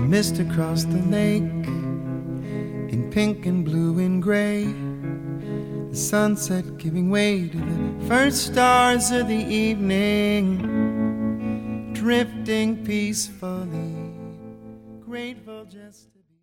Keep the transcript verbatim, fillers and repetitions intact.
mist across the lake, in pink and blue and gray, the sunset giving way to the first stars of the evening, drifting peacefully, grateful just